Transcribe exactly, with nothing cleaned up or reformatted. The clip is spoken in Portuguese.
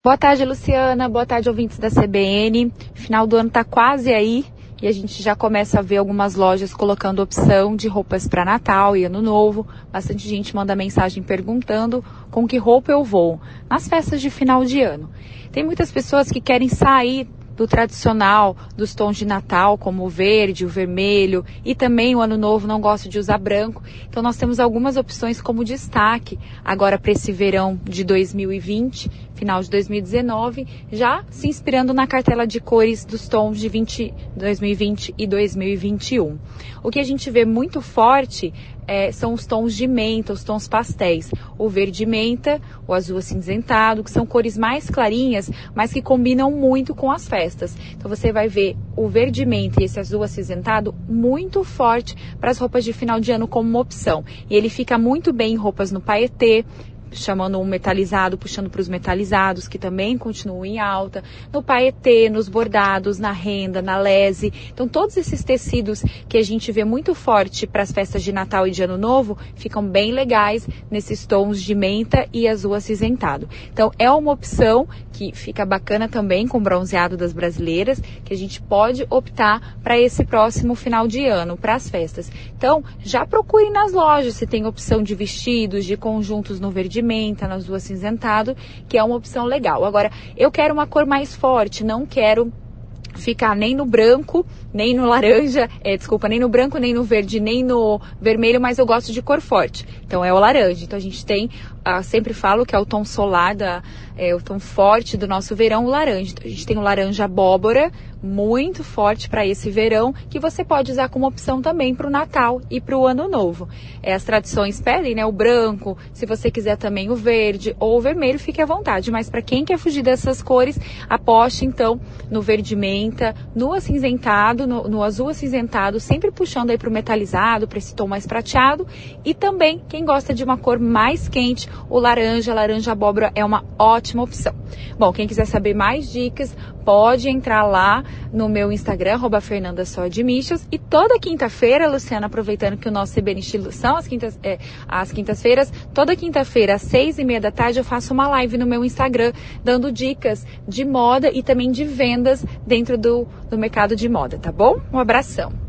Boa tarde, Luciana. Boa tarde, ouvintes da C B N. Final do ano está quase aí e a gente já começa a ver algumas lojas colocando opção de roupas para Natal e Ano Novo. Bastante gente manda mensagem perguntando com que roupa eu vou nas festas de final de ano. Tem muitas pessoas que querem sair do tradicional, dos tons de Natal, como o verde, o vermelho, e também o Ano Novo não gosta de usar branco. Então nós temos algumas opções como destaque agora para esse verão de dois mil e vinte, final de dois mil e dezenove, já se inspirando na cartela de cores dos tons de dois mil e vinte e dois mil e vinte e um. O que a gente vê muito forte É, são os tons de menta, os tons pastéis, o verde menta, o azul acinzentado, que são cores mais clarinhas, mas que combinam muito com as festas. Então você vai ver o verde menta e esse azul acinzentado muito forte para as roupas de final de ano como uma opção. E ele fica muito bem em roupas no paetê, chamando um metalizado, puxando para os metalizados, que também continuam em alta, no paetê, nos bordados, na renda, na lese. Então, todos esses tecidos que a gente vê muito forte para as festas de Natal e de Ano Novo, ficam bem legais nesses tons de menta e azul acinzentado. Então, é uma opção que fica bacana também com o bronzeado das brasileiras, que a gente pode optar para esse próximo final de ano, para as festas. Então, já procure nas lojas se tem opção de vestidos, de conjuntos no verde menta, no azul acinzentado, que é uma opção legal. Agora, eu quero uma cor mais forte, não quero ficar nem no branco, nem no laranja, é, desculpa, nem no branco, nem no verde, nem no vermelho, mas eu gosto de cor forte. Então é o laranja. Então a gente tem, ah, sempre falo que é o tom solar, da, é, o tom forte do nosso verão, o laranja. Então a gente tem o laranja abóbora, muito forte para esse verão, que você pode usar como opção também para o Natal e para o Ano Novo. É, as tradições pedem, né, o branco, se você quiser também o verde ou o vermelho, fique à vontade. Mas para quem quer fugir dessas cores, aposte então no verde menta, no acinzentado, no, no azul acinzentado, sempre puxando aí para o metalizado, para esse tom mais prateado. E também, quem gosta de uma cor mais quente, o laranja, laranja abóbora é uma ótima opção. Bom, quem quiser saber mais dicas, pode entrar lá no meu Instagram, arroba Fernanda Só de Michos. E toda quinta-feira, Luciana, aproveitando que o nosso C B N Estilo são as quintas, é, as quintas-feiras, toda quinta-feira, às seis e meia da tarde, eu faço uma live no meu Instagram, dando dicas de moda e também de vendas dentro do, do mercado de moda, tá bom? Um abração.